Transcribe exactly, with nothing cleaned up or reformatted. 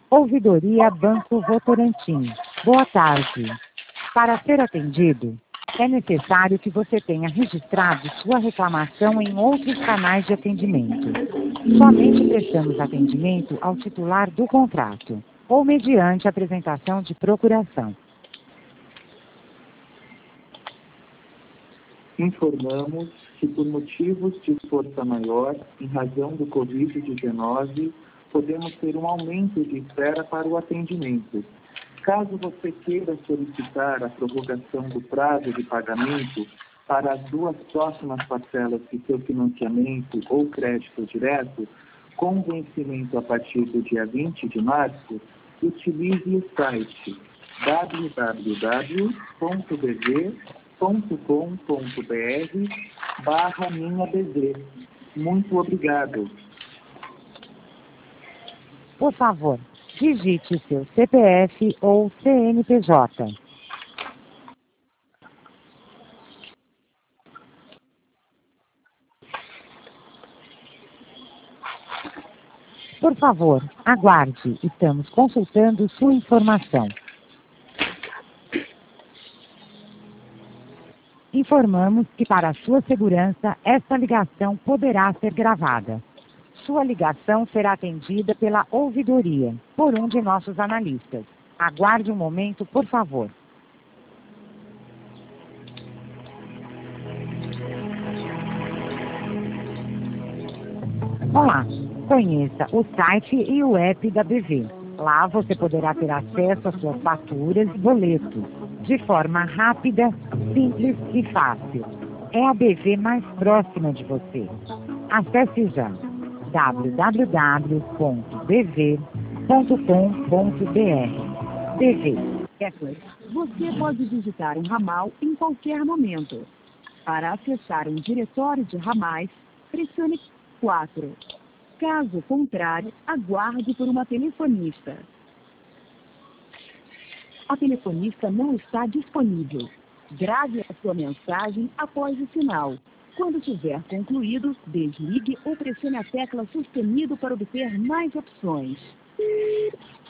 Ouvidoria Banco Votorantim. Boa tarde. Para ser atendido, é necessário que você tenha registrado sua reclamação em outros canais de atendimento. Somente prestamos atendimento ao titular do contrato, ou mediante apresentação de procuração. Informamos que, por motivos de força maior, em razão do covid dezenove, podemos ter um aumento de espera para o atendimento. Caso você queira solicitar a prorrogação do prazo de pagamento para as duas próximas parcelas de seu financiamento ou crédito direto, com vencimento a partir do dia vinte de março, utilize o site w w w ponto b v ponto com ponto b r barra minha B V. Muito obrigado. Por favor, digite seu C P F ou C N P J. Por favor, aguarde, estamos consultando sua informação. Informamos que, para sua segurança, esta ligação poderá ser gravada. Sua ligação será atendida pela ouvidoria, por um de nossos analistas. Aguarde um momento, por favor. Olá, conheça o site e o app da B V. Lá você poderá ter acesso às suas faturas e boletos, de forma rápida, simples e fácil. É a B V mais próxima de você. Acesse já w w w ponto b v ponto com ponto b r. B V. Você pode visitar um ramal em qualquer momento. Para acessar um diretório de ramais, pressione quatro. Caso contrário, aguarde por uma telefonista. A telefonista não está disponível. Grave a sua mensagem após o sinal. Quando tiver concluído, desligue ou pressione a tecla sustenido para obter mais opções.